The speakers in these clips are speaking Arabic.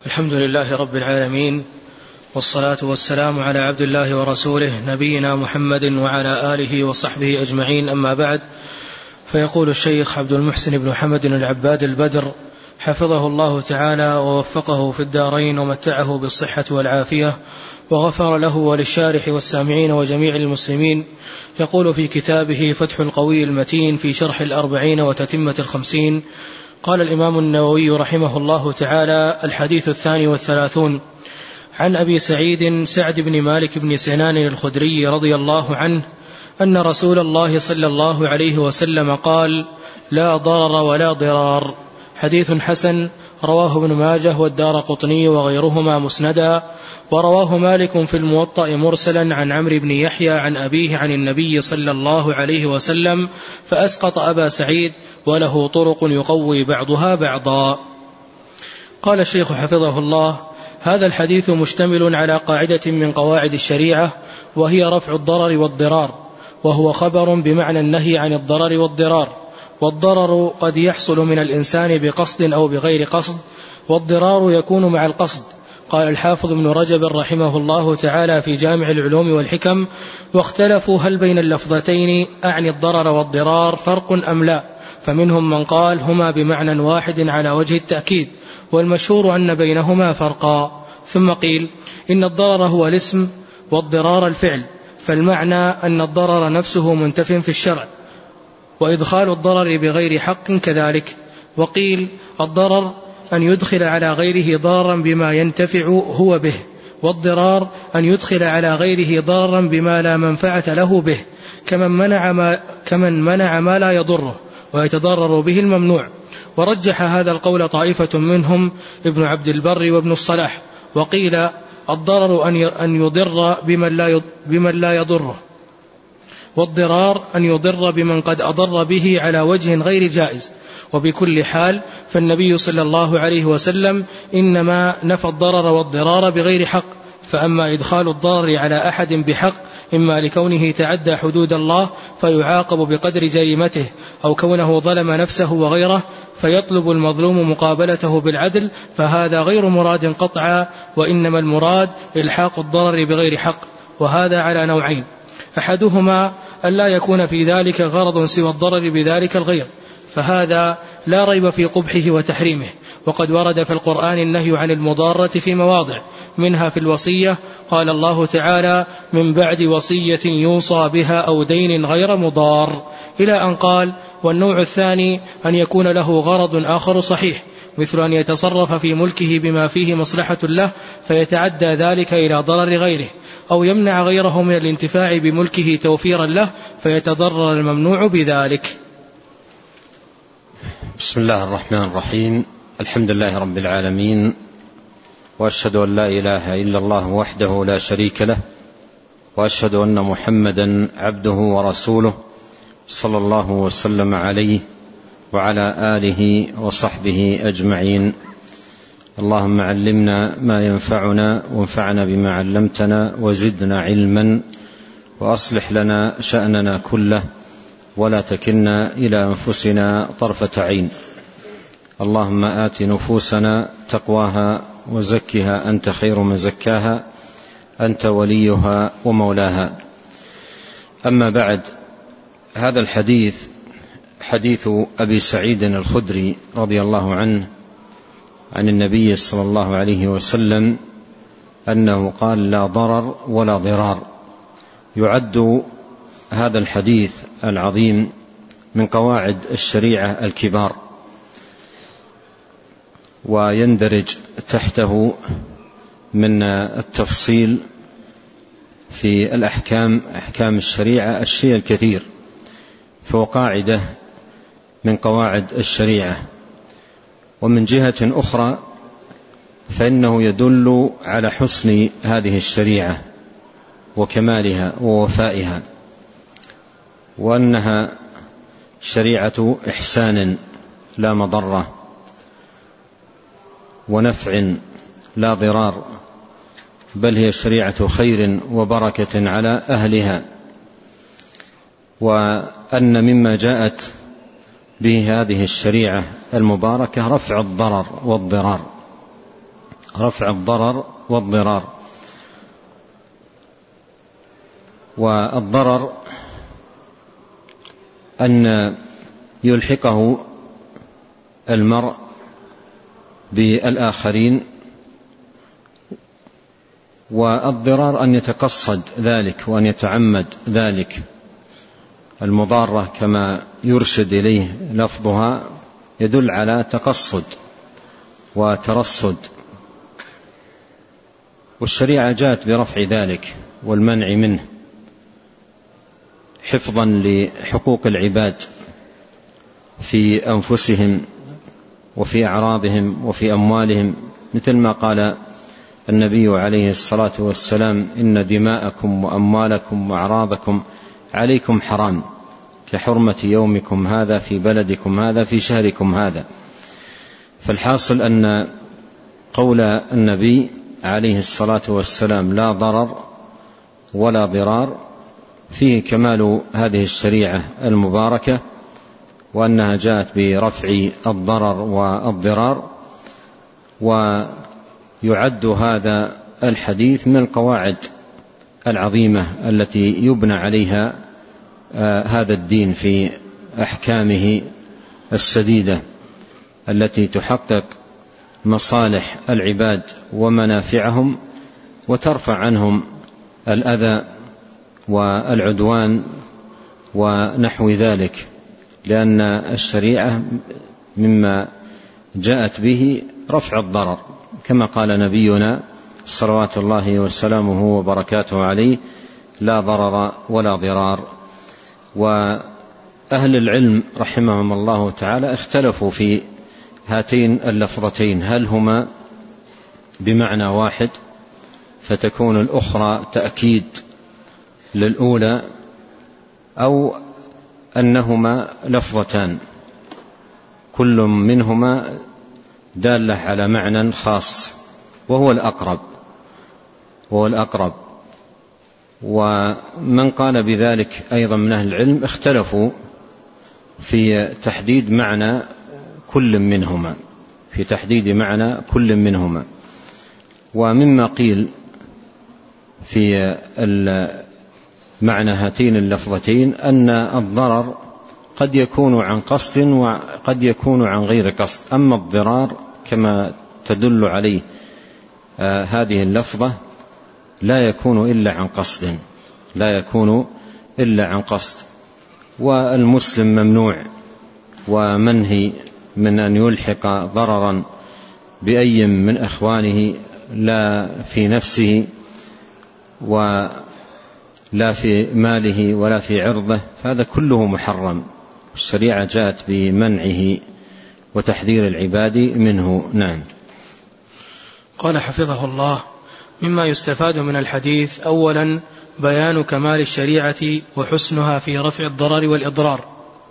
الحمد لله رب العالمين، والصلاة والسلام على عبد الله ورسوله نبينا محمد وعلى آله وصحبه أجمعين، أما بعد. فيقول الشيخ عبد المحسن بن حمد العباد البدر حفظه الله تعالى ووفقه في الدارين ومتعه بالصحة والعافية وغفر له وللشارح والسامعين وجميع المسلمين، يقول في كتابه فتح القوي المتين في شرح 40 وتتمة 50: قال الإمام النووي رحمه الله تعالى: الحديث 32 عن أبي سعيد سعد بن مالك بن سنان الخدري رضي الله عنه أن رسول الله صلى الله عليه وسلم قال: لا ضرر ولا ضرار. حديث حسن، رواه ابن ماجه والدارقطني وغيرهما مسندا، ورواه مالك في الموطأ مرسلا عن عمرو بن يحيى عن أبيه عن النبي صلى الله عليه وسلم، فأسقط أبا سعيد، وله طرق يقوي بعضها بعضا. قال الشيخ حفظه الله: هذا الحديث مشتمل على قاعدة من قواعد الشريعة، وهي رفع الضرر والضرار، وهو خبر بمعنى النهي عن الضرر والضرار. والضرر قد يحصل من الإنسان بقصد أو بغير قصد، والضرار يكون مع القصد. قال الحافظ ابن رجب رحمه الله تعالى في جامع العلوم والحكم: واختلفوا هل بين اللفظتين أعني الضرر والضرار فرق أم لا، فمنهم من قال هما بمعنى واحد على وجه التأكيد، والمشهور أن بينهما فرقا. ثم قيل إن الضرر هو الاسم والضرار الفعل، فالمعنى أن الضرر نفسه منتف في الشرع، وإدخال الضرر بغير حق كذلك. وقيل الضرر أن يدخل على غيره ضررا بما ينتفع هو به، والضرار أن يدخل على غيره ضررا بما لا منفعة له به، كمن منع ما لا يضره ويتضرر به الممنوع. ورجح هذا القول طائفة منهم ابن عبد البر وابن الصلاح. وقيل الضرر أن يضر بمن لا يضره، والضرار أن يضر بمن قد أضر به على وجه غير جائز. وبكل حال فالنبي صلى الله عليه وسلم إنما نفى الضرر والضرار بغير حق. فأما إدخال الضرر على أحد بحق، إما لكونه تعدى حدود الله فيعاقب بقدر جريمته، أو كونه ظلم نفسه وغيره فيطلب المظلوم مقابلته بالعدل، فهذا غير مراد قطعا، وإنما المراد إلحاق الضرر بغير حق. وهذا على نوعين: أحدهما أن لا يكون في ذلك غرض سوى الضرر بذلك الغير، فهذا لا ريب في قبحه وتحريمه. وقد ورد في القرآن النهي عن المضارة في مواضع، منها في الوصية، قال الله تعالى: من بعد وصية يوصى بها أو دين غير مضار، إلى أن قال: والنوع الثاني أن يكون له غرض آخر صحيح، مثل أن يتصرف في ملكه بما فيه مصلحة له فيتعدى ذلك إلى ضرر غيره، أو يمنع غيره من الانتفاع بملكه توفيرا له فيتضرر الممنوع بذلك. بسم الله الرحمن الرحيم. الحمد لله رب العالمين، وأشهد أن لا إله إلا الله وحده لا شريك له، وأشهد أن محمدا عبده ورسوله، صلى الله وسلم عليه وعلى آله وصحبه أجمعين. اللهم علمنا ما ينفعنا، وانفعنا بما علمتنا، وزدنا علما، وأصلح لنا شأننا كله، ولا تكلنا إلى أنفسنا طرفة عين. اللهم آت نفوسنا تقواها وزكها أنت خير من زكاها، أنت وليها ومولاها. أما بعد، هذا الحديث حديث أبي سعيد الخدري رضي الله عنه عن النبي صلى الله عليه وسلم أنه قال: لا ضرر ولا ضرار. يعد هذا الحديث العظيم من قواعد الشريعة الكبار، ويندرج تحته من التفصيل في الأحكام، أحكام الشريعة، الشيء الكثير، فهو قاعدة من قواعد الشريعة. ومن جهة أخرى فإنه يدل على حسن هذه الشريعة وكمالها ووفائها، وأنها شريعة إحسان لا مضرة، ونفع لا ضرار، بل هي شريعة خير وبركة على أهلها. وأن مما جاءت به هذه الشريعة المباركة رفع الضرر والضرار، رفع الضرر والضرار. والضرر أن يلحقه المرء بالآخرين، والضرار أن يتقصد ذلك وأن يتعمد ذلك. المضارة كما يرشد إليه لفظها يدل على تقصد وترصد، والشريعة جاءت برفع ذلك والمنع منه حفظا لحقوق العباد في أنفسهم وفي أعراضهم وفي أموالهم، مثل ما قال النبي عليه الصلاة والسلام: إن دماءكم وأموالكم وأعراضكم عليكم حرام كحرمة يومكم هذا في بلدكم هذا في شهركم هذا. فالحاصل أن قول النبي عليه الصلاة والسلام لا ضرر ولا ضرار فيه كمال هذه الشريعة المباركة، وأنها جاءت برفع الضرر والضرار. ويعد هذا الحديث من القواعد العظيمة التي يبنى عليها هذا الدين في أحكامه السديدة التي تحقق مصالح العباد ومنافعهم وترفع عنهم الأذى والعدوان ونحو ذلك، لأن الشريعة مما جاءت به رفع الضرر، كما قال نبينا صلوات الله وسلامه وبركاته عليه: لا ضرر ولا ضرار. وأهل العلم رحمهم الله تعالى اختلفوا في هاتين اللفظتين، هل هما بمعنى واحد فتكون الأخرى تأكيد للأولى، أو أنهما لفظتان كل منهما دالة على معنى خاص وهو الأقرب. ومن قال بذلك أيضا من أهل العلم اختلفوا في تحديد معنى كل منهما، ومما قيل في معنى هاتين اللفظتين أن الضرر قد يكون عن قصد وقد يكون عن غير قصد، أما الضرار كما تدل عليه هذه اللفظة لا يكون إلا عن قصد. والمسلم ممنوع ومنهي من أن يلحق ضررا بأي من أخوانه، لا في نفسه ولا في ماله ولا في عرضه، فهذا كله محرم. الشريعة جاءت بمنعه وتحذير العباد منه. نعم. قال حفظه الله: مما يستفاد من الحديث: أولا بيان كمال الشريعة وحسنها في رفع الضرر والإضرار.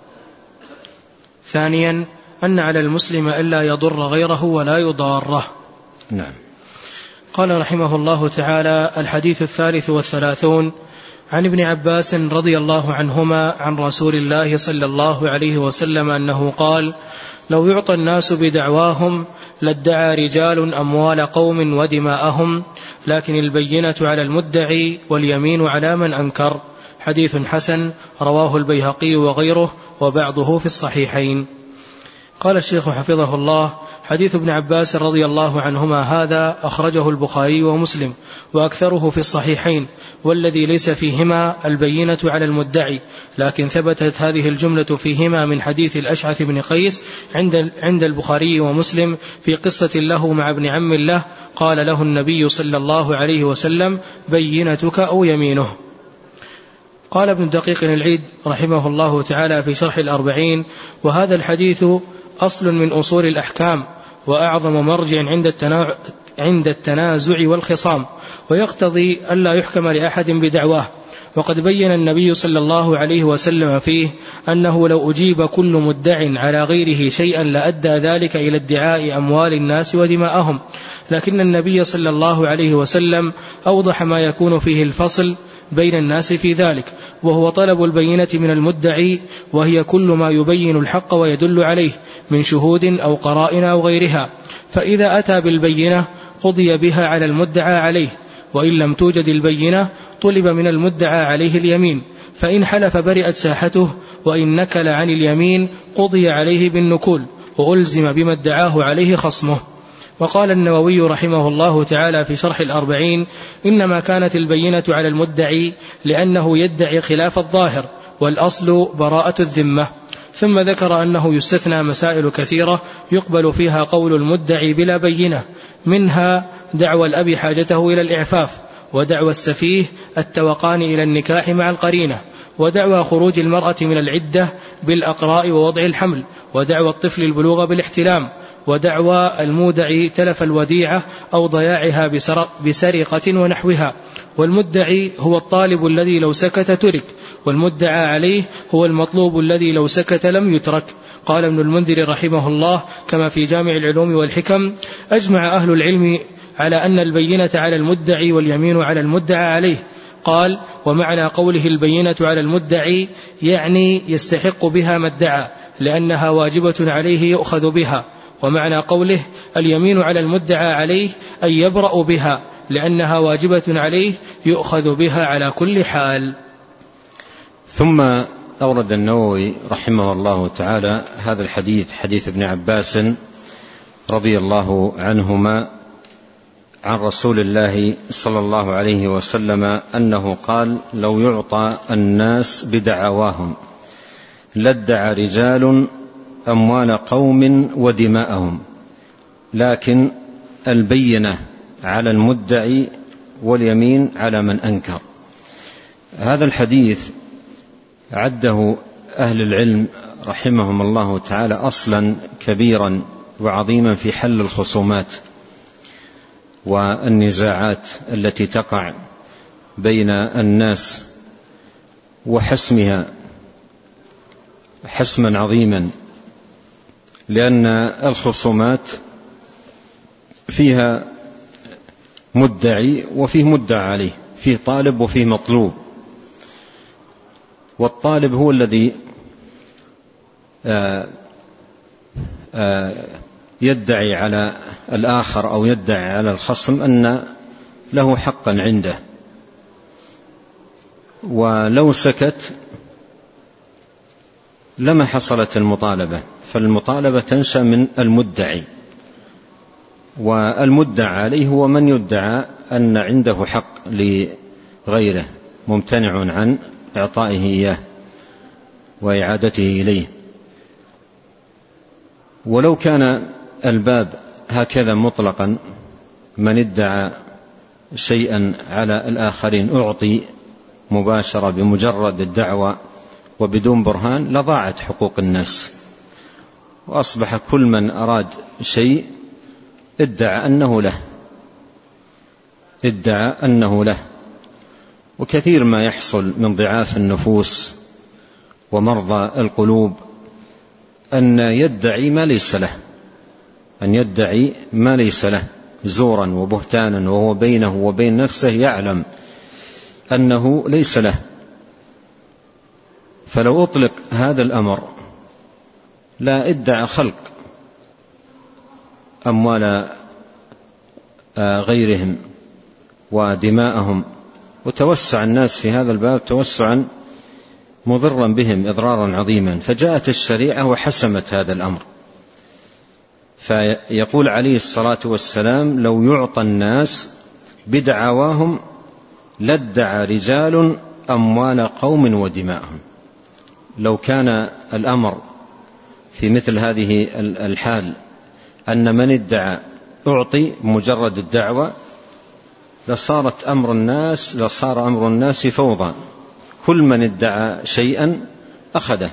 ثانيا أن على المسلم ألا يضر غيره ولا يضاره. نعم. قال رحمه الله تعالى: الحديث 33 عن ابن عباس رضي الله عنهما عن رسول الله صلى الله عليه وسلم أنه قال: لو يعطى الناس بدعواهم لادعى رجال أموال قوم ودماءهم، لكن البينة على المدعي واليمين على من أنكر. حديث حسن رواه البيهقي وغيره وبعضه في الصحيحين. قال الشيخ حفظه الله: حديث ابن عباس رضي الله عنهما هذا أخرجه البخاري ومسلم وأكثره في الصحيحين، والذي ليس فيهما البينة على المدعي، لكن ثبتت هذه الجملة فيهما من حديث الأشعث بن قيس عند البخاري ومسلم في قصة له مع ابن عم له قال له النبي صلى الله عليه وسلم: بينتك أو يمينه. قال ابن دقيق العيد رحمه الله تعالى في شرح الأربعين: وهذا الحديث أصل من أصول الأحكام وأعظم مرجع عند التنازع والخصام، ويقتضي ألا يحكم لأحد بدعواه. وقد بين النبي صلى الله عليه وسلم فيه أنه لو أجيب كل مدع على غيره شيئا لأدى ذلك إلى ادعاء أموال الناس ودماءهم، لكن النبي صلى الله عليه وسلم أوضح ما يكون فيه الفصل بين الناس في ذلك، وهو طلب البينة من المدعي، وهي كل ما يبين الحق ويدل عليه من شهود أو قرائن أو غيرها. فإذا أتى بالبينة قضي بها على المدعى عليه، وإن لم توجد البينة طلب من المدعى عليه اليمين، فإن حلف برئت ساحته، وإن نكل عن اليمين قضي عليه بالنكول وألزم بما ادعاه عليه خصمه. وقال النووي رحمه الله تعالى في شرح الأربعين: إنما كانت البينة على المدعي لأنه يدعي خلاف الظاهر، والأصل براءة الذمة. ثم ذكر أنه يستثنى مسائل كثيرة يقبل فيها قول المدعي بلا بينة، منها دعوى الأب حاجته إلى الإعفاف، ودعوى السفيه التوقان إلى النكاح مع القرينة، ودعوى خروج المرأة من العدة بالأقراء ووضع الحمل، ودعوى الطفل البلوغ بالاحتلام، ودعوى المودع تلف الوديعة أو ضياعها بسرقة ونحوها. والمدعي هو الطالب الذي لو سكت ترك، والمدعى عليه هو المطلوب الذي لو سكت لم يترك. قال ابن المنذر رحمه الله كما في جامع العلوم والحكم: أجمع أهل العلم على أن البينة على المدعي واليمين على المدعى عليه. قال: ومعنى قوله البينة على المدعي يعني يستحق بها ما ادعى، لأنها واجبة عليه يؤخذ بها. ومعنى قوله اليمين على المدعى عليه أن يبرأ بها، لأنها واجبة عليه يؤخذ بها على كل حال. ثم أورد النووي رحمه الله تعالى هذا الحديث، حديث ابن عباس رضي الله عنهما عن رسول الله صلى الله عليه وسلم أنه قال: لو يعطى الناس بدعواهم لادعى رجال أموال قوم ودماءهم، لكن البينة على المدعي واليمين على من أنكر. هذا الحديث عده أهل العلم رحمهم الله تعالى أصلا كبيرا وعظيما في حل الخصومات والنزاعات التي تقع بين الناس وحسمها حسما عظيما، لأن الخصومات فيها مدعي وفيه مدعى عليه، فيه طالب وفيه مطلوب. والطالب هو الذي يدعي على الآخر أو يدعي على الخصم أن له حقا عنده، ولو سكت لما حصلت المطالبة، فالمطالبة تنشأ من المدعي، والمدعى عليه هو من يدعى أن عنده حق لغيره ممتنع عن إعطائه إياه وإعادته إليه. ولو كان الباب هكذا مطلقا، من ادعى شيئا على الآخرين أعطي مباشرة بمجرد الدعوة وبدون برهان، لضاعت حقوق الناس، وأصبح كل من أراد شيء ادعى أنه له. وكثير ما يحصل من ضعاف النفوس ومرضى القلوب أن يدعي ما ليس له زورا وبهتانا، وهو بينه وبين نفسه يعلم أنه ليس له. فلو أطلق هذا الأمر لا ادعى خلق أموال غيرهم ودماءهم، وتوسع الناس في هذا الباب توسعا مضرا بهم إضرارا عظيما. فجاءت الشريعة وحسمت هذا الأمر، فيقول عليه الصلاة والسلام: لو يعطى الناس بدعواهم لادعى رجال أموال قوم ودماءهم. لو كان الأمر في مثل هذه الحال أن من ادعى أعطي مجرد الدعوة، لصار أمر الناس فوضى، كل من ادعى شيئا أخذه.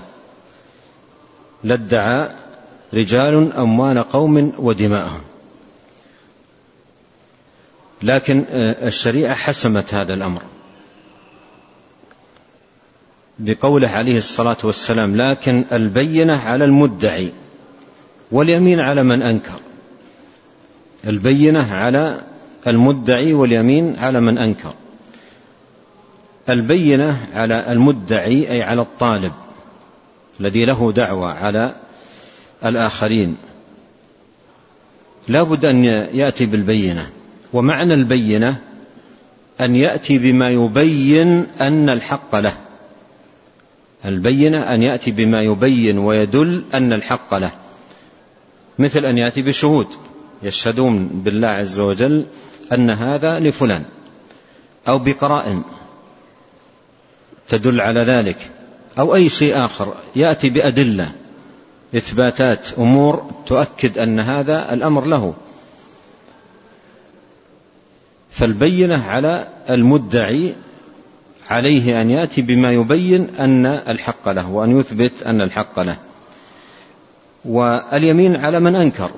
لادعى رجال أموال قوم ودماءهم. لكن الشريعة حسمت هذا الأمر بقوله عليه الصلاة والسلام: لكن البينة على المدعي واليمين على من أنكر. البينة على المدعي واليمين على من أنكر. البينة على المدعي أي على الطالب الذي له دعوة على الآخرين، لا بد أن يأتي بالبينة، ومعنى البينة أن يأتي بما يبين أن الحق له. البينة أن يأتي بما يبين ويدل أن الحق له، مثل أن يأتي بشهود يشهدون بالله عز وجل أن هذا لفلان، أو بقرائن تدل على ذلك، أو أي شيء آخر، يأتي بأدلة إثباتات أمور تؤكد أن هذا الأمر له. فالبينة على المدعي عليه أن يأتي بما يبين أن الحق له وأن يثبت أن الحق له. واليمين على من أنكر،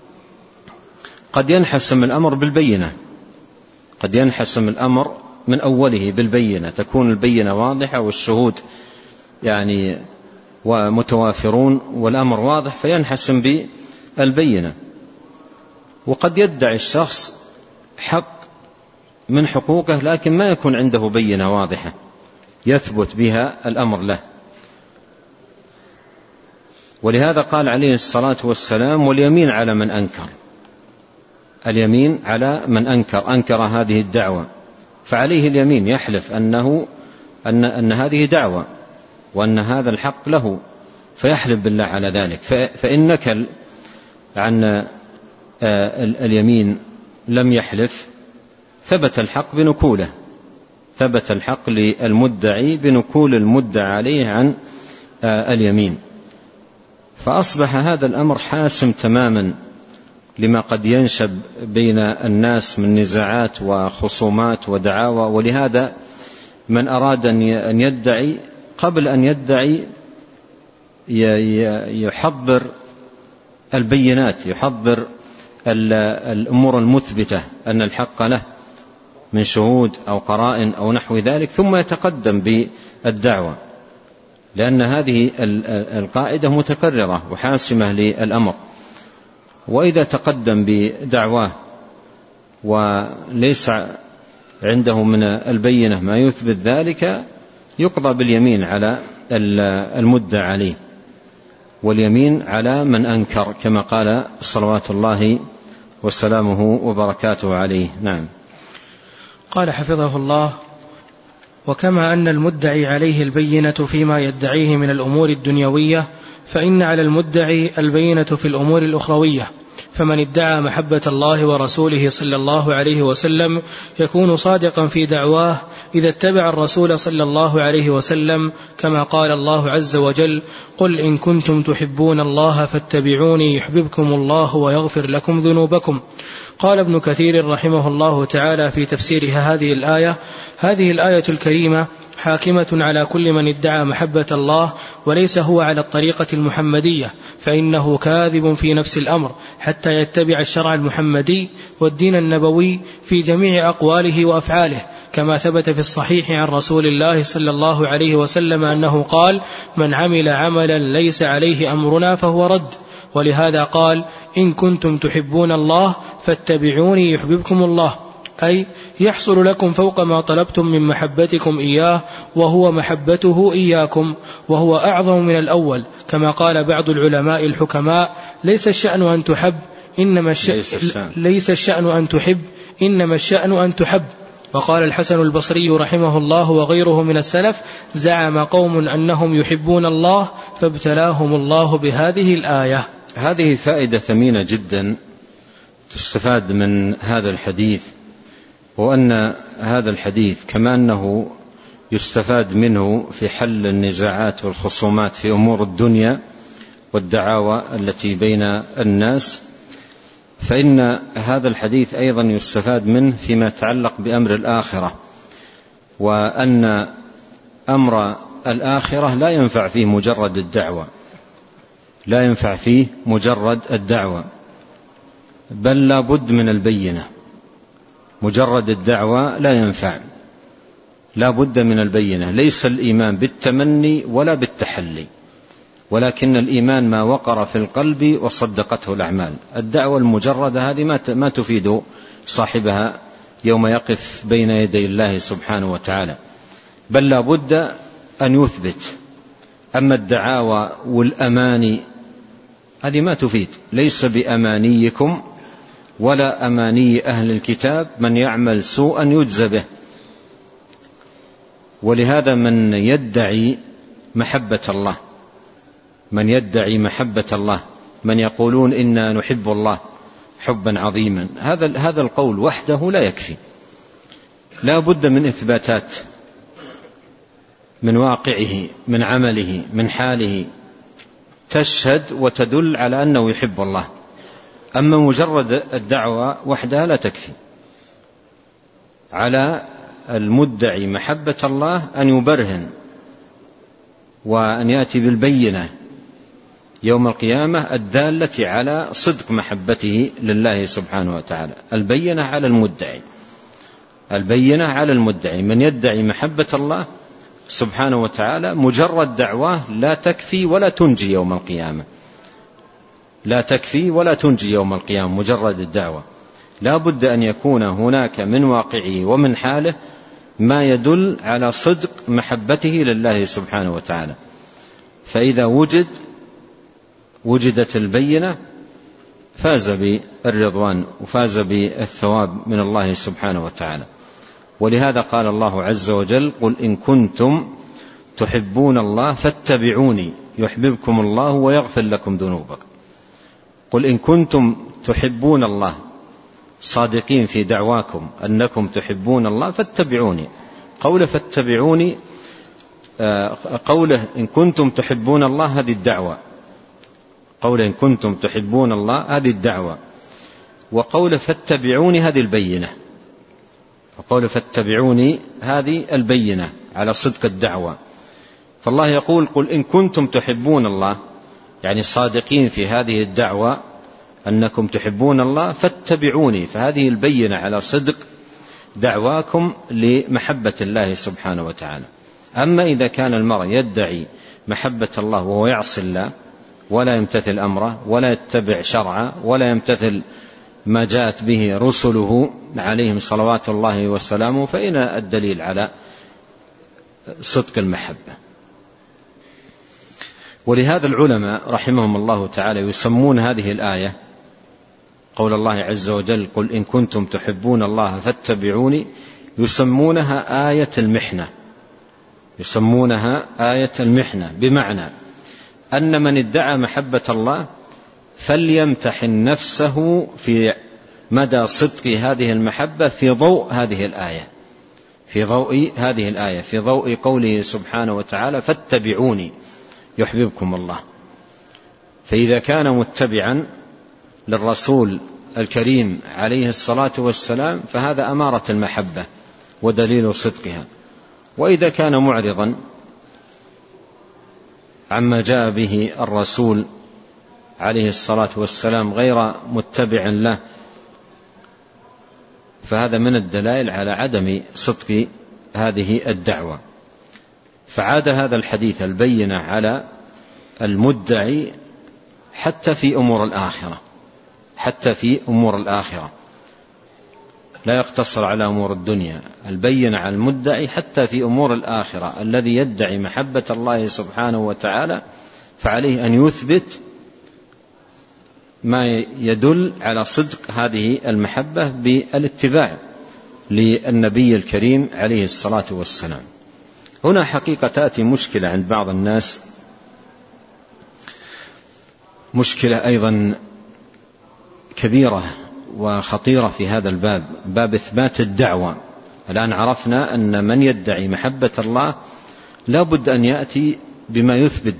قد ينحسم الأمر بالبينة، قد ينحسم الأمر من أوله بالبينة، تكون البينة واضحة والشهود يعني ومتوافرون والأمر واضح فينحسم بالبينة. وقد يدعي الشخص حق من حقوقه لكن ما يكون عنده بينة واضحة يثبت بها الأمر له. ولهذا قال عليه الصلاة والسلام: واليمين على من أنكر. اليمين على من أنكر هذه الدعوة، فعليه اليمين يحلف أن هذه دعوة وأن هذا الحق له، فيحلف بالله على ذلك. فإن نكل عن اليمين لم يحلف ثبت الحق بنكوله، ثبت الحق للمدعي بنكول المدعى عليه عن اليمين. فأصبح هذا الأمر حاسم تماما لما قد ينشب بين الناس من نزاعات وخصومات ودعاوى. ولهذا من أراد أن يدعي قبل أن يدعي يحضر البينات، يحضر الأمور المثبتة أن الحق له من شهود أو قرائن أو نحو ذلك، ثم يتقدم بالدعوة، لأن هذه القاعدة متكررة وحاسمة للأمر. وإذا تقدم بدعواه وليس عنده من البينة ما يثبت ذلك، يقضى باليمين على المدعى عليه، واليمين على من أنكر، كما قال صلوات الله وسلامه وبركاته عليه. نعم. قال حفظه الله: وكما أن المدعي عليه البينة فيما يدعيه من الأمور الدنيوية، فإن على المدعي البينة في الأمور الأخروية. فمن ادعى محبة الله ورسوله صلى الله عليه وسلم يكون صادقا في دعواه إذا اتبع الرسول صلى الله عليه وسلم، كما قال الله عز وجل: قل إن كنتم تحبون الله فاتبعوني يحببكم الله ويغفر لكم ذنوبكم. قال ابن كثير رحمه الله تعالى في تفسيرها هذه الآية الكريمة حاكمة على كل من ادعى محبة الله وليس هو على الطريقة المحمدية، فإنه كاذب في نفس الأمر حتى يتبع الشرع المحمدي والدين النبوي في جميع أقواله وأفعاله، كما ثبت في الصحيح عن رسول الله صلى الله عليه وسلم أنه قال: من عمل عملا ليس عليه أمرنا فهو رد. ولهذا قال: إن كنتم تحبون الله فاتبعوني يحببكم الله، أي يحصل لكم فوق ما طلبتم من محبتكم إياه، وهو محبته إياكم، وهو أعظم من الأول، كما قال بعض العلماء الحكماء: ليس الشأن أن تحب إنما الشأن أن تحب. وقال الحسن البصري رحمه الله وغيره من السلف: زعم قوم أنهم يحبون الله فابتلاهم الله بهذه الآية. هذه فائدة ثمينة جدا تستفاد من هذا الحديث، وأن هذا الحديث كما أنه يستفاد منه في حل النزاعات والخصومات في أمور الدنيا والدعاوى التي بين الناس، فإن هذا الحديث أيضا يستفاد منه فيما يتعلق بأمر الآخرة، وأن أمر الآخرة لا ينفع فيه مجرد الدعوة، لا ينفع فيه مجرد الدعوة، بل لا بد من البينة. مجرد الدعوة لا ينفع، لا بد من البينة. ليس الإيمان بالتمني ولا بالتحلي، ولكن الإيمان ما وقر في القلب وصدقته الأعمال. الدعوة المجردة هذه ما تفيد صاحبها يوم يقف بين يدي الله سبحانه وتعالى، بل لا بد أن يثبت. أما الدعاوى والأماني هذه ما تفيد، ليس بأمانيكم ولا أماني أهل الكتاب من يعمل سوءا يجزى به. ولهذا من يدعي محبة الله، من يقولون إنا نحب الله حبا عظيما، هذا القول وحده لا يكفي، لا بد من إثباتات من واقعه، من عمله، من حاله، تشهد وتدل على أنه يحب الله. أما مجرد الدعوة وحدها لا تكفي. على المدعي محبة الله أن يبرهن وأن يأتي بالبينة يوم القيامة الدالة على صدق محبته لله سبحانه وتعالى. البينة على المدعي، من يدعي محبة الله سبحانه وتعالى مجرد دعواه لا تكفي ولا تنجي يوم القيامة، مجرد الدعوة لا بد أن يكون هناك من واقعه ومن حاله ما يدل على صدق محبته لله سبحانه وتعالى. فإذا وجدت البينة فاز بالرضوان وفاز بالثواب من الله سبحانه وتعالى. ولهذا قال الله عز وجل: قل إن كنتم تحبون الله فاتبعوني يحببكم الله ويغفر لكم ذنوبكم. قل إن كنتم تحبون الله، صادقين في دعواكم أنكم تحبون الله فاتبعوني. قوله فاتبعوني، قوله إن كنتم تحبون الله هذه الدعوة، قوله إن كنتم تحبون الله هذه الدعوة، وقوله فاتبعوني هذه البينة، وقوله فاتبعوني هذه البينة على صدق الدعوة. فالله يقول: قل إن كنتم تحبون الله، يعني صادقين في هذه الدعوة أنكم تحبون الله فاتبعوني، فهذه البينة على صدق دعواكم لمحبة الله سبحانه وتعالى. أما إذا كان المرء يدعي محبة الله وهو يعصي الله ولا يمتثل أمره ولا يتبع شرعه ولا يمتثل ما جاءت به رسله عليهم صلوات الله وسلامه، فإن الدليل على صدق المحبة. ولهذا العلماء رحمهم الله تعالى يسمون هذه الآية، قول الله عز وجل: قل إن كنتم تحبون الله فاتبعوني، يسمونها آية المحنة، بمعنى أن من ادعى محبة الله فليمتحن نفسه في مدى صدق هذه المحبة في ضوء هذه الآية، في ضوء قوله سبحانه وتعالى: فاتبعوني يحببكم الله. فإذا كان متبعا للرسول الكريم عليه الصلاة والسلام فهذا أمارة المحبة ودليل صدقها. وإذا كان معرضا عما جاء به الرسول عليه الصلاة والسلام غير متبع له فهذا من الدلائل على عدم صدق هذه الدعوة. فعاد هذا الحديث البينة على المدعي حتى في أمور الآخرة، لا يقتصر على أمور الدنيا، البينة على المدعي حتى في أمور الآخرة. الذي يدعي محبة الله سبحانه وتعالى فعليه أن يثبت ما يدل على صدق هذه المحبة بالاتباع للنبي الكريم عليه الصلاة والسلام. هنا حقيقة تأتي مشكلة عند بعض الناس، مشكلة أيضا كبيرة وخطيرة في هذا الباب، باب إثبات الدعوة. الآن عرفنا أن من يدعي محبة الله لا بد أن يأتي بما يثبت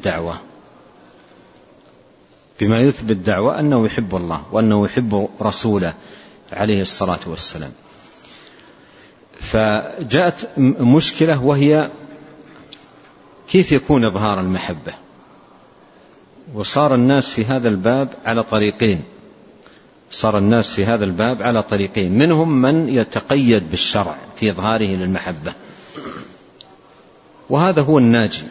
دعوة أنه يحب الله وأنه يحب رسوله عليه الصلاة والسلام. فجاءت مشكلة وهي كيف يكون إظهار المحبة. وصار الناس في هذا الباب على طريقين، منهم من يتقيد بالشرع في إظهاره للمحبة، وهذا هو الناجي،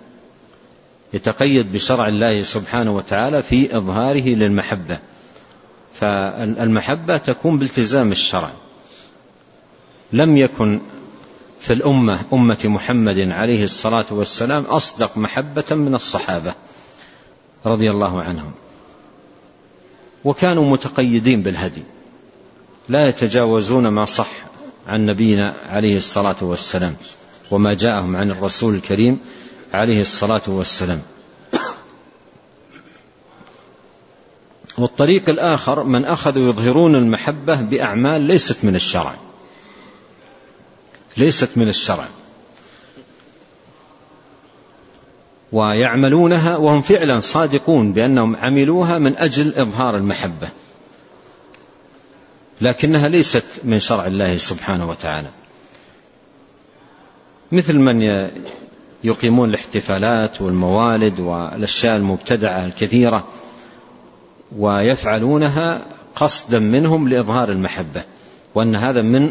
يتقيد بشرع الله سبحانه وتعالى في إظهاره للمحبة. فالمحبة تكون بالتزام الشرع. لم يكن في أمة محمد عليه الصلاة والسلام أصدق محبة من الصحابة رضي الله عنهم، وكانوا متقيدين بالهدي، لا يتجاوزون ما صح عن نبينا عليه الصلاة والسلام وما جاءهم عن الرسول الكريم عليه الصلاة والسلام. والطريق الآخر من أخذوا يظهرون المحبة بأعمال ليست من الشرع ويعملونها وهم فعلا صادقون بأنهم عملوها من أجل إظهار المحبة، لكنها ليست من شرع الله سبحانه وتعالى، مثل من يقيمون الاحتفالات والموالد والأشياء المبتدعة الكثيرة ويفعلونها قصدا منهم لإظهار المحبة، وأن هذا من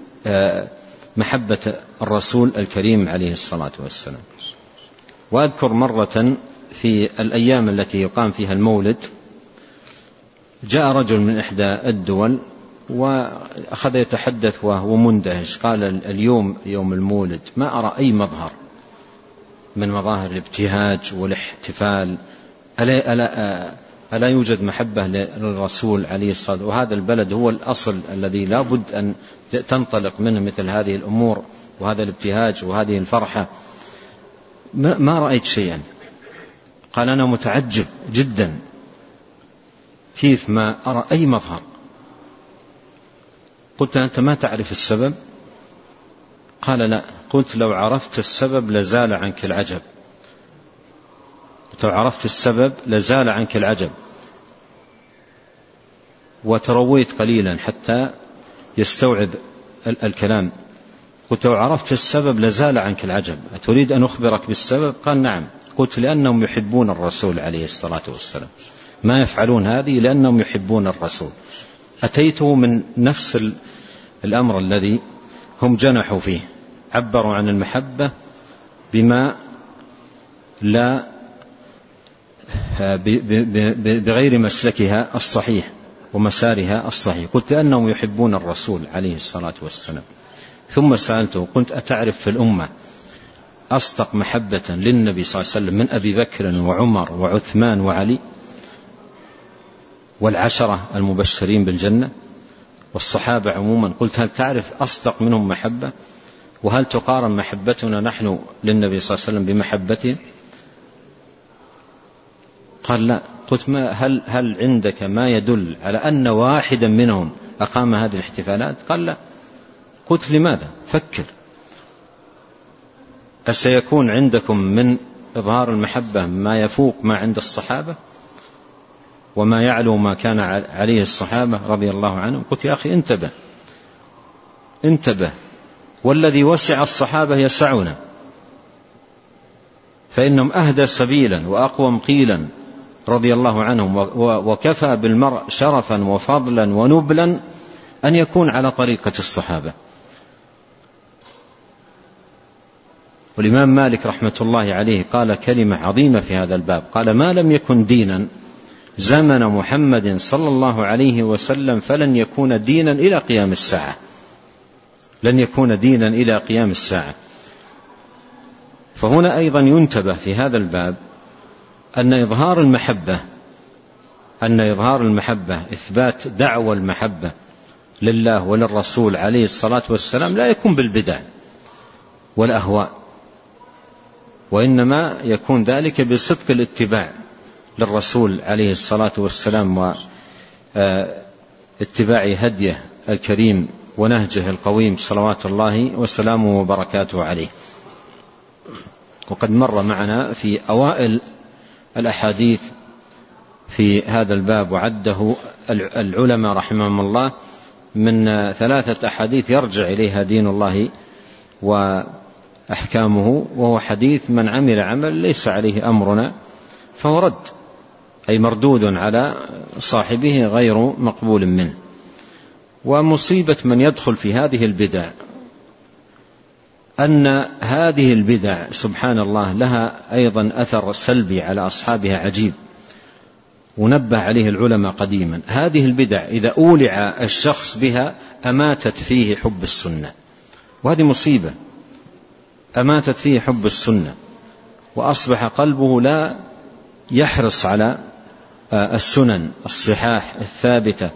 محبة الرسول الكريم عليه الصلاة والسلام. وأذكر مرة في الأيام التي يقام فيها المولد جاء رجل من إحدى الدول وأخذ يتحدث وهو مندهش، قال اليوم يوم المولد ما أرى أي مظهر من مظاهر الابتهاج والاحتفال، ألا يوجد محبة للرسول عليه الصلاة والسلام؟ وهذا البلد هو الأصل الذي لا بد أن تنطلق منه مثل هذه الأمور وهذا الابتهاج وهذه الفرحة. ما رأيت شيئا. قال أنا متعجب جدا كيف ما أرى أي مظهر. قلت أنت ما تعرف السبب؟ قال لا. قلت لو عرفت السبب لزال عنك العجب، لو عرفت السبب لزال عنك العجب. وترويت قليلا حتى يستوعب الكلام. قلت لو عرفت السبب لزال عنك العجب، أتريد أن أخبرك بالسبب؟ قال نعم. قلت لأنهم يحبون الرسول عليه الصلاة والسلام، ما يفعلون هذه لأنهم يحبون الرسول. أتيته من نفس الأمر الذي هم جنحوا فيه، عبروا عن المحبة بما لا بغير مسلكها الصحيح ومسارها الصحيح. قلت لأنهم يحبون الرسول عليه الصلاة والسلام. ثم سألته قلت أتعرف في الأمة أصدق محبة للنبي صلى الله عليه وسلم من أبي بكر وعمر وعثمان وعلي والعشرة المبشرين بالجنة والصحابة عموما؟ قلت هل تعرف أصدق منهم محبة؟ وهل تقارن محبتنا نحن للنبي صلى الله عليه وسلم بمحبته؟ قال لا. قلت هل عندك ما يدل على أن واحدا منهم أقام هذه الاحتفالات؟ قال لا. قلت لماذا؟ فكر. أسيكون عندكم من إظهار المحبة ما يفوق ما عند الصحابة وما يعلو ما كان عليه الصحابة رضي الله عنهم؟ قلت يا أخي انتبه، والذي وسع الصحابة يسعنا، فإنهم أهدى سبيلا وأقوم قيلا رضي الله عنهم، وكفى بالمرء شرفا وفضلا ونبلا أن يكون على طريقة الصحابة. والإمام مالك رحمة الله عليه قال كلمة عظيمة في هذا الباب، قال ما لم يكن دينا زمن محمد صلى الله عليه وسلم فلن يكون دينا إلى قيام الساعة، لن يكون دينا إلى قيام الساعة. فهنا أيضا ينتبه في هذا الباب أن إظهار المحبة إثبات دعوى المحبة لله وللرسول عليه الصلاة والسلام لا يكون بالبدع والأهواء، وإنما يكون ذلك بصدق الاتباع للرسول عليه الصلاة والسلام واتباع هديه الكريم ونهجه القويم صلوات الله وسلامه وبركاته عليه. وقد مر معنا في أوائل الأحاديث في هذا الباب وعده العلماء رحمهم الله من 3 أحاديث يرجع إليها دين الله وأحكامه، وهو حديث من عمل عمل ليس عليه أمرنا فهو رد، أي مردود على صاحبه غير مقبول منه. ومصيبة من يدخل في هذه البدع أن هذه البدع سبحان الله لها أيضا أثر سلبي على أصحابها عجيب، ونبه عليه العلماء قديما. هذه البدع إذا أولع الشخص بها أماتت فيه حب السنة، وهذه مصيبة، أماتت فيه حب السنة، وأصبح قلبه لا يحرص على السنن الصحاح الثابتة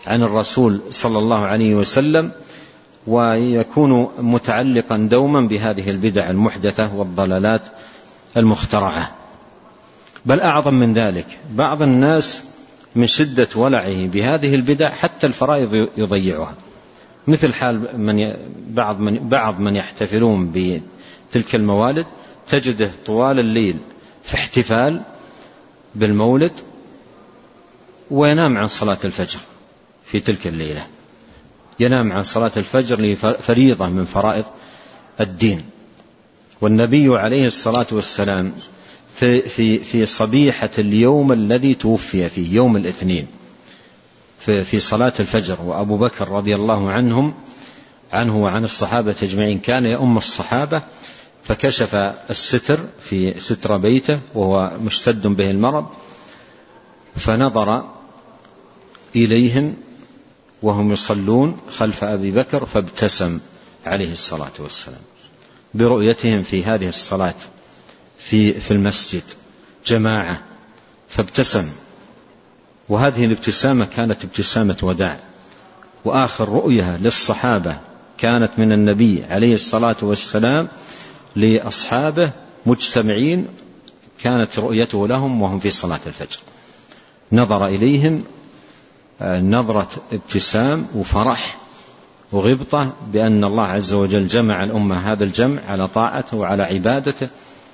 عن الرسول صلى الله عليه وسلم، ويكون متعلقا دوما بهذه البدع المحدثة والضلالات المخترعة. بل أعظم من ذلك، بعض الناس من شدة ولعه بهذه البدع حتى الفرائض يضيعها، مثل حال بعض من يحتفلون بتلك الموالد، تجده طوال الليل في احتفال بالمولد وينام عن صلاة الفجر في تلك الليلة، ينام عن صلاة الفجر لفريضة من فرائض الدين. والنبي عليه الصلاة والسلام في صبيحة اليوم الذي توفي فيه يوم الاثنين في صلاة الفجر، وأبو بكر رضي الله عنه وعن الصحابة أجمعين كان يؤم الصحابة، فكشف الستر في ستر بيته وهو مشتد به المرض، فنظر إليهم وهم يصلون خلف أبي بكر فابتسم عليه الصلاة والسلام برؤيتهم في هذه الصلاة في المسجد جماعة، فابتسم. وهذه الابتسامة كانت ابتسامة وداع، وآخر رؤية للصحابة كانت من النبي عليه الصلاة والسلام لأصحابه مجتمعين، كانت رؤيته لهم وهم في صلاة الفجر، نظر إليهم نظرة ابتسام وفرح وغبطة بأن الله عز وجل جمع الأمة هذا الجمع على طاعته وعلى عبادته.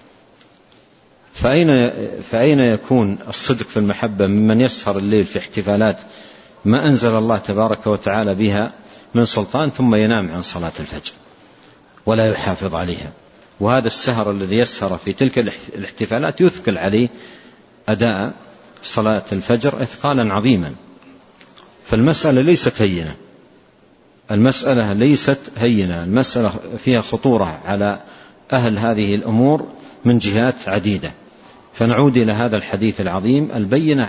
فأين يكون الصدق في المحبة ممن يسهر الليل في احتفالات ما أنزل الله تبارك وتعالى بها من سلطان، ثم ينام عن صلاة الفجر ولا يحافظ عليها؟ وهذا السهر الذي يسهر في تلك الاحتفالات يثقل عليه أداء صلاة الفجر إثقالا عظيما. فالمسألة ليست هينة، المسألة فيها خطورة على أهل هذه الأمور من جهات عديدة. فنعود إلى هذا الحديث العظيم، البينة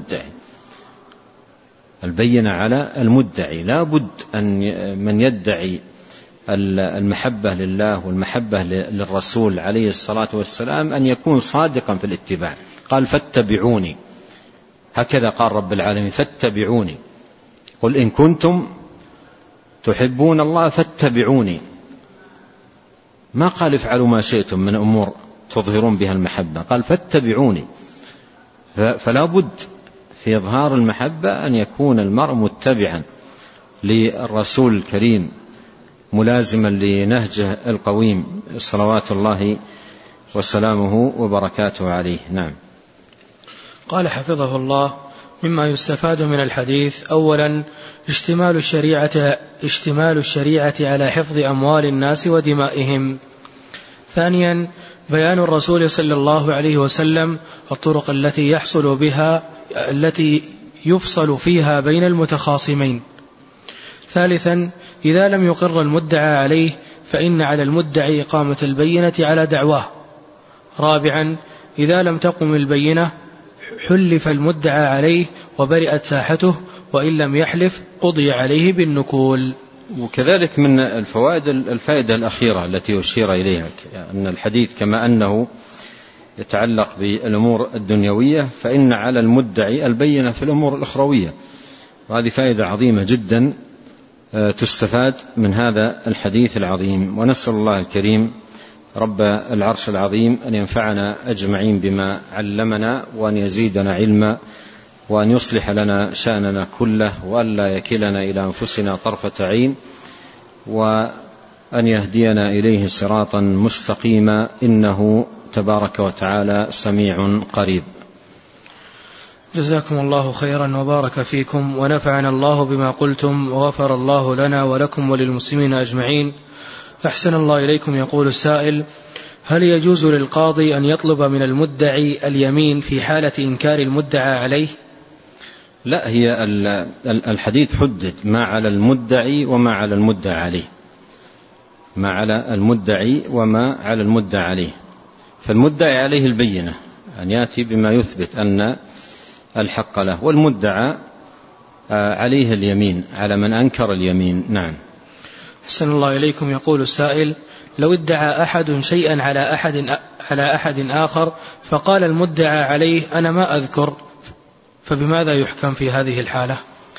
على المدعي. لا بد أن من يدعي المحبة لله والمحبة للرسول عليه الصلاة والسلام أن يكون صادقا في الاتباع. قال فاتبعوني، هكذا قال رب العالمين، فاتبعوني، قل إن كنتم تحبون الله فاتبعوني. ما قال افعلوا ما شئتم من أمور تظهرون بها المحبة، قال فاتبعوني. فلا بد في إظهار المحبة أن يكون المرء متبعا للرسول الكريم ملازما لنهجه القويم صلوات الله وسلامه وبركاته عليه. نعم. قال حفظه الله: مما يستفاد من الحديث: أولا اشتمال الشريعة على حفظ أموال الناس ودمائهم. ثانيا بيان الرسول صلى الله عليه وسلم الطرق التي يفصل فيها بين المتخاصمين. ثالثا إذا لم يقر المدعى عليه فإن على المدعي إقامة البينة على دعواه. رابعا إذا لم تقم البينة حلف المدعى عليه وبرئت ساحته، وإن لم يحلف قضي عليه بالنكول. وكذلك من الفائدة الأخيرة التي أشير إليها أن الحديث كما أنه يتعلق بالأمور الدنيوية فإن على المدعي البينة في الأمور الأخروية، وهذه فائدة عظيمة جدا تستفاد من هذا الحديث العظيم. ونسأل الله الكريم رب العرش العظيم أن ينفعنا أجمعين بما علمنا، وأن يزيدنا علما، وأن يصلح لنا شأننا كله، وأن لا يكلنا إلى أنفسنا طرفة عين، وأن يهدينا إليه صراطا مستقيما، إنه تبارك وتعالى سميع قريب. جزاكم الله خيرا وبارك فيكم، ونفعنا الله بما قلتم، وغفر الله لنا ولكم وللمسلمين أجمعين. أحسن الله إليكم. يقول السائل: هل يجوز للقاضي أن يطلب من المدعي اليمين في حالة إنكار المدعى عليه؟ لا، هي الحديث حدد ما على المدعي وما على المدعى عليه، ما على المدعي وما على المدعى عليه. فالمدعي عليه البينة أن يأتي بما يثبت أن الحق له، والمدعى عليه اليمين على من أنكر اليمين. نعم. أحسن الله إليكم. يقول السائل: لو ادعى أحد شيئا على أحد آخر فقال المدعى عليه أنا ما أذكر، فبماذا يحكم في هذه الحالة؟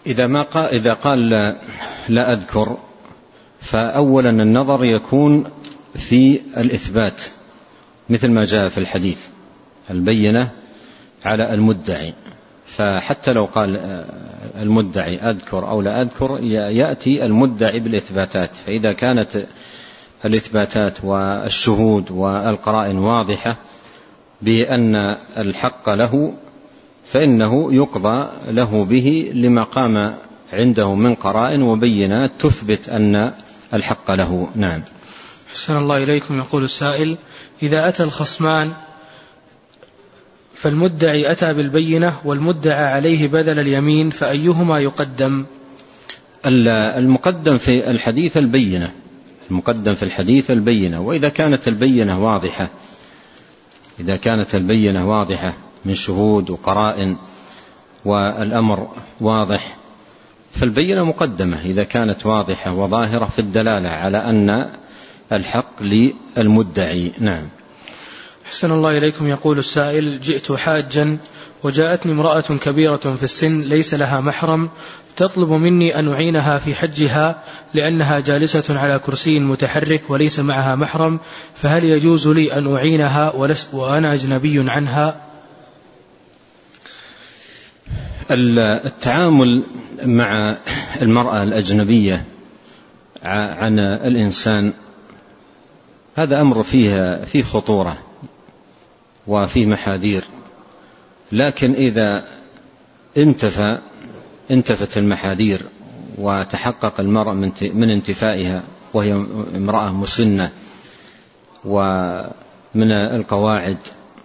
إذا قال لا أذكر، فأولا النظر يكون في الإثبات مثل ما جاء في الحديث، البينة على المدعي. فحتى لو قال المدعي أذكر أو لا أذكر، يأتي المدعي بالإثباتات. فإذا كانت الإثباتات والشهود والقرائن واضحة بأن الحق له، فإنه يقضى له به لما قام عنده من قرائن وبينات تثبت أن الحق له. نعم. حسن الله إليكم. يقول السائل: إذا أتى الخصمان فالمدعي أتى بالبينة والمدعى عليه بذل اليمين، فأيهما يقدم؟ المقدم في الحديث البينة، المقدم في الحديث البينة. وإذا كانت البينة واضحة، إذا كانت البينة واضحة من شهود وقرائن والأمر واضح، فالبينة مقدمة إذا كانت واضحة وظاهرة في الدلالة على أن الحق للمدعي. نعم. أحسن الله إليكم. يقول السائل: جئت حاجا وجاءتني امرأة كبيرة في السن ليس لها محرم تطلب مني أن أعينها في حجها لأنها جالسة على كرسي متحرك وليس معها محرم، فهل يجوز لي أن أعينها وأنا أجنبي عنها؟ التعامل مع المرأة الأجنبية عن الإنسان هذا أمر فيه خطورة وفيه محاذير، لكن إذا انتفت المحاذير وتحقق المرأة من انتفائها وهي امرأة مسنة ومن القواعد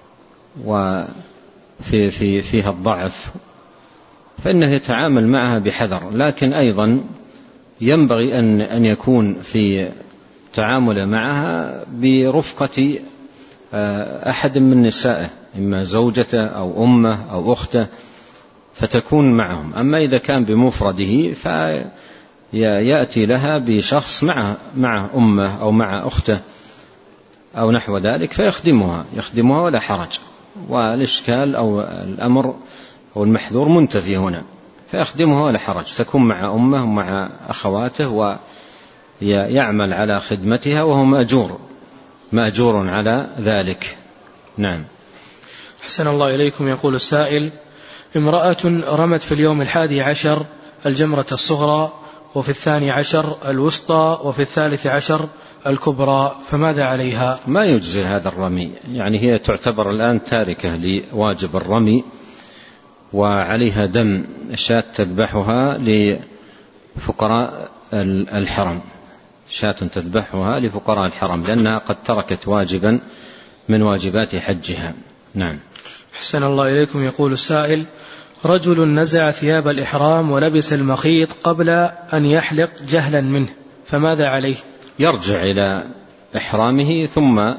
فيها الضعف، فإنه يتعامل معها بحذر. لكن أيضا ينبغي أن يكون في تعامل معها برفقة أحد من نسائه، إما زوجته أو أمه أو أخته، فتكون معهم. أما إذا كان بمفرده فيأتي لها بشخص مع أمه أو مع أخته أو نحو ذلك فيخدمها ولا حرج، والإشكال أو الأمر أو المحذور منتفي هنا، فيخدمها ولا حرج، تكون مع أمه ومع أخواته ويعمل على خدمتها وهو مأجور على ذلك. نعم. حسن الله إليكم. يقول السائل: امرأة رمت في اليوم 11 الجمرة الصغرى، وفي 12 الوسطى، وفي 13 الكبرى، فماذا عليها؟ ما يجزي هذا الرمي، يعني هي تعتبر الآن تاركة لواجب الرمي، وعليها دم شاة تذبحها لفقراء الحرم، شاة تذبحها لفقراء الحرم، لأنها قد تركت واجبا من واجبات حجها. نعم. حسن الله إليكم. يقول السائل: رجل نزع ثياب الإحرام ولبس المخيط قبل أن يحلق جهلا منه، فماذا عليه؟ يرجع إلى إحرامه ثم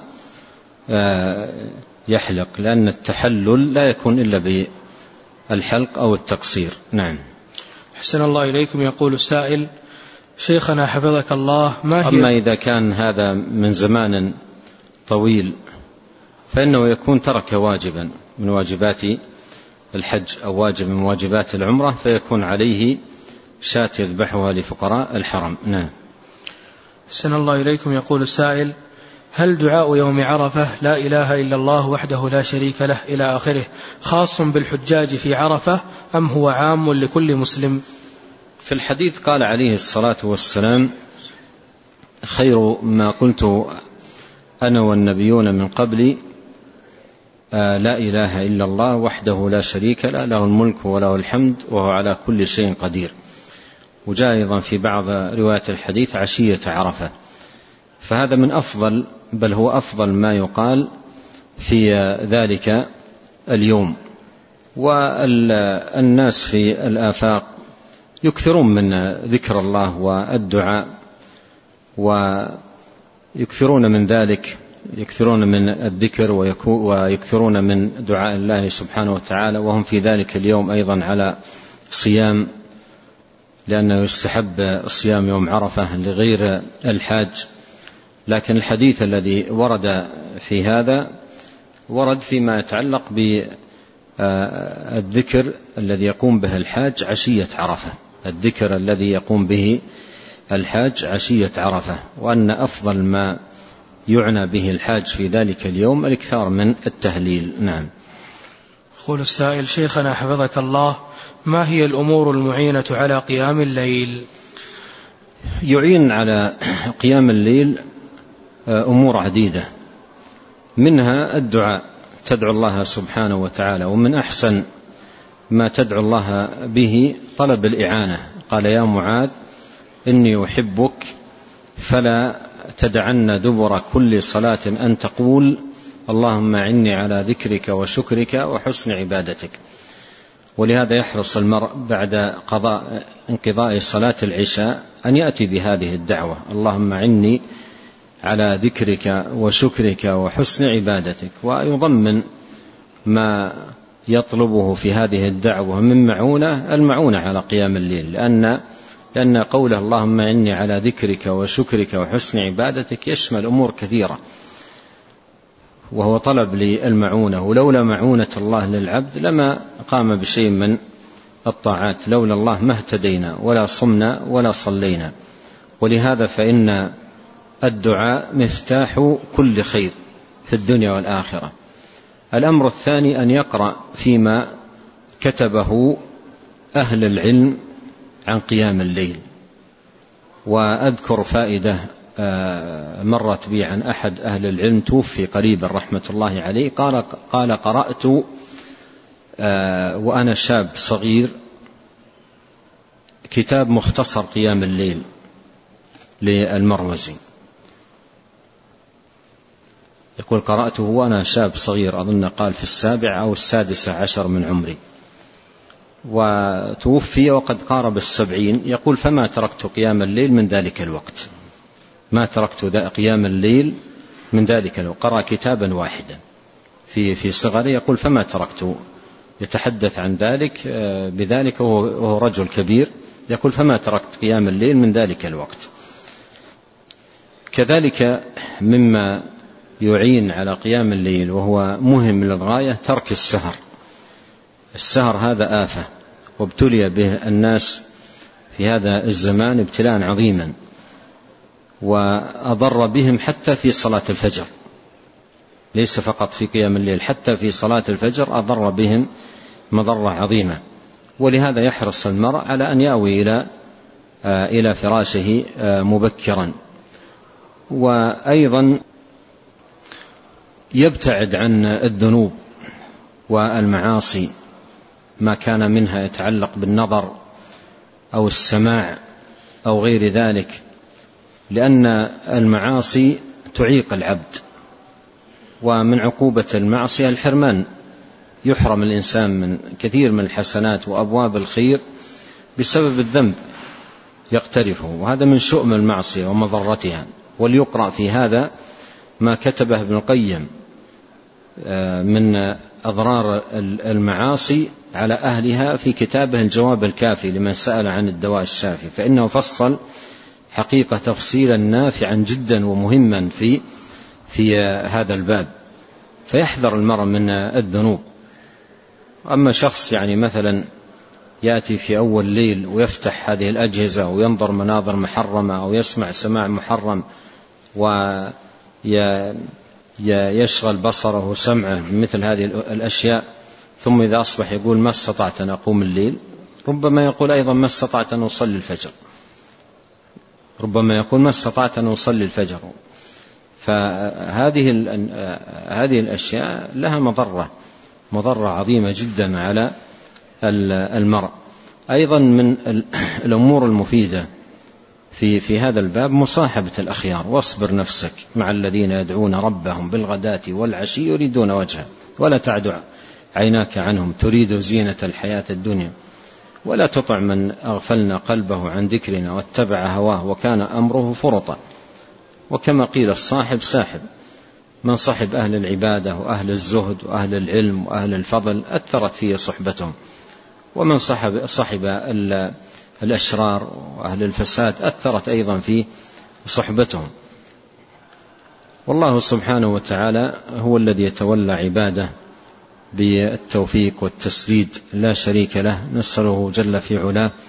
يحلق، لأن التحلل لا يكون إلا بالحلق أو التقصير. نعم. حسن الله إليكم. يقول السائل: شيخنا حفظك الله، ما هي؟ أما إذا كان هذا من زمان طويل فإنه يكون ترك واجبا من واجبات الحج أو واجب من واجبات العمرة، فيكون عليه شاة يذبحها لفقراء الحرم. نعم. حسن الله إليكم. يقول السائل: هل دعاء يوم عرفة لا إله إلا الله وحده لا شريك له إلى آخره خاص بالحجاج في عرفة أم هو عام لكل مسلم؟ في الحديث قال عليه الصلاة والسلام: خير ما قلت أنا والنبيون من قبلي لا إله إلا الله وحده لا شريك له له الملك وله الحمد وهو على كل شيء قدير. وجاء أيضا في بعض روايات الحديث عشية عرفة، فهذا من أفضل بل هو أفضل ما يقال في ذلك اليوم. والناس في الآفاق يكثرون من ذكر الله والدعاء، ويكثرون من ذلك، يكثرون من الذكر ويكثرون من دعاء الله سبحانه وتعالى، وهم في ذلك اليوم أيضا على صيام، لأنه يستحب صيام يوم عرفة لغير الحاج. لكن الحديث الذي ورد في هذا ورد فيما يتعلق بالذكر الذي يقوم به الحاج عشية عرفة، الذكر الذي يقوم به الحاج عشية عرفة، وأن أفضل ما يعنى به الحاج في ذلك اليوم الإكثار من التهليل. نعم. يقول السائل: شيخنا حفظك الله، ما هي الأمور المعينة على قيام الليل؟ يعين على قيام الليل أمور عديدة، منها الدعاء، تدعو الله سبحانه وتعالى، ومن أحسن ما تدعو الله به طلب الإعانة. قال: يا معاذ إني أحبك فلا تدعن دبر كل صلاة أن تقول اللهم أعني على ذكرك وشكرك وحسن عبادتك. ولهذا يحرص المرء بعد انقضاء صلاة العشاء أن يأتي بهذه الدعوة: اللهم أعني على ذكرك وشكرك وحسن عبادتك، ويضمن ما يطلبه في هذه الدعوة من المعونة على قيام الليل، لأن قوله اللهم أعني على ذكرك وشكرك وحسن عبادتك يشمل أمور كثيرة، وهو طلب للمعونة. ولولا معونة الله للعبد لما قام بشيء من الطاعات، لولا الله ما اهتدينا ولا صمنا ولا صلينا. ولهذا فإن الدعاء مفتاح كل خير في الدنيا والآخرة. الأمر الثاني أن يقرأ فيما كتبه أهل العلم عن قيام الليل. وأذكر فائدة مرت بي عن أحد أهل العلم توفي قريبا رحمة الله عليه، قال: قرأت وأنا شاب صغير كتاب مختصر قيام الليل للمروزي. يقول: قرأته وأنا شاب صغير، أظن قال في 7 أو 16 من عمري، وتوفي وقد قارب 70. يقول: فما تركت قيام الليل من ذلك الوقت، ما تركت قيام الليل من ذلك الوقت. قرأ كتابا واحدا في صغري، يقول: فما تركت. يتحدث عن ذلك بذلك وهو رجل كبير، يقول: فما تركت قيام الليل من ذلك الوقت. كذلك مما يعين على قيام الليل وهو مهم للغاية ترك السهر. السهر هذا آفة، وابتلي به الناس في هذا الزمان ابتلاء عظيما، وأضر بهم حتى في صلاة الفجر، ليس فقط في قيام الليل، حتى في صلاة الفجر أضر بهم مضرة عظيمة. ولهذا يحرص المرء على أن يأوي إلى فراشه مبكرا، وأيضا يبتعد عن الذنوب والمعاصي ما كان منها يتعلق بالنظر أو السماع أو غير ذلك، لأن المعاصي تعيق العبد، ومن عقوبة المعصية الحرمان، يحرم الإنسان من كثير من الحسنات وأبواب الخير بسبب الذنب يقترفه، وهذا من شؤم المعصية ومضرتها. وليقرأ في هذا ما كتبه ابن القيم من أضرار المعاصي على أهلها في كتابه الجواب الكافي لمن سأل عن الدواء الشافي، فإنه فصل حقيقة تفصيلا نافعا جدا ومهما في هذا الباب، فيحذر المرء من الذنوب. أما شخص يعني يأتي في أول ليل ويفتح هذه الأجهزة وينظر مناظر محرمة أو يسمع سماع محرم ويشغل بصره وسمعه بمثل هذه الأشياء، ثم إذا أصبح يقول ما استطعت أن أقوم الليل، ربما يقول أيضا ما استطعت أن أصلي الفجر، ربما يقول ما استطعت أن أصلي الفجر. فهذه الأشياء لها مضرة عظيمة جدا على المرء. أيضا من الأمور المفيدة في هذا الباب مصاحبة الأخيار، واصبر نفسك مع الذين يدعون ربهم بالغداة والعشي يريدون وجهه ولا تعد عيناك عنهم تريد زينة الحياة الدنيا ولا تطع من أغفلنا قلبه عن ذكرنا واتبع هواه وكان أمره فرطا. وكما قيل الصاحب ساحب، من صحب أهل العبادة وأهل الزهد وأهل العلم وأهل الفضل أثرت فيه صحبتهم، ومن صحب الأشرار وأهل الفساد أثرت أيضا في صحبتهم. والله سبحانه وتعالى هو الذي يتولى عباده بالتوفيق والتسديد لا شريك له، نسأله جل في علاه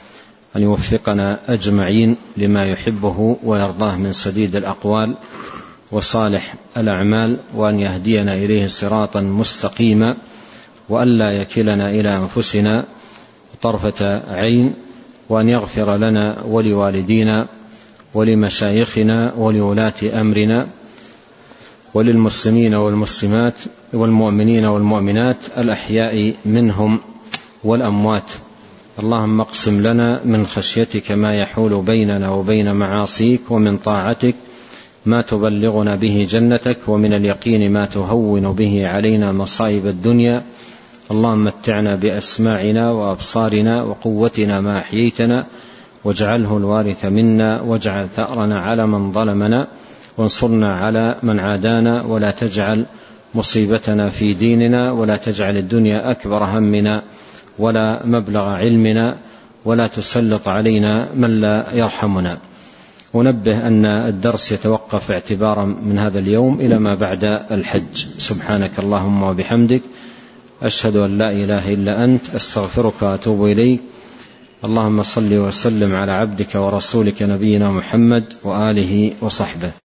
أن يوفقنا أجمعين لما يحبه ويرضاه من سديد الأقوال وصالح الأعمال، وأن يهدينا إليه صراطا مستقيما، وأن لا يكلنا إلى أنفسنا طرفة عين، وأن يغفر لنا ولوالدينا ولمشايخنا ولولاة أمرنا وللمسلمين والمسلمات والمؤمنين والمؤمنات الأحياء منهم والأموات. اللهم اقسم لنا من خشيتك ما يحول بيننا وبين معاصيك، ومن طاعتك ما تبلغنا به جنتك، ومن اليقين ما تهون به علينا مصائب الدنيا. اللهم متعنا بأسماعنا وأبصارنا وقوتنا ما أحييتنا، واجعله الوارث منا، واجعل ثأرنا على من ظلمنا، وانصرنا على من عادانا، ولا تجعل مصيبتنا في ديننا، ولا تجعل الدنيا أكبر همنا ولا مبلغ علمنا، ولا تسلط علينا من لا يرحمنا. ونبه أن الدرس يتوقف اعتبارا من هذا اليوم إلى ما بعد الحج. سبحانك اللهم وبحمدك، أشهد أن لا إله إلا أنت، أستغفرك وأتوب إليك. اللهم صل وسلم على عبدك ورسولك نبينا محمد وآله وصحبه.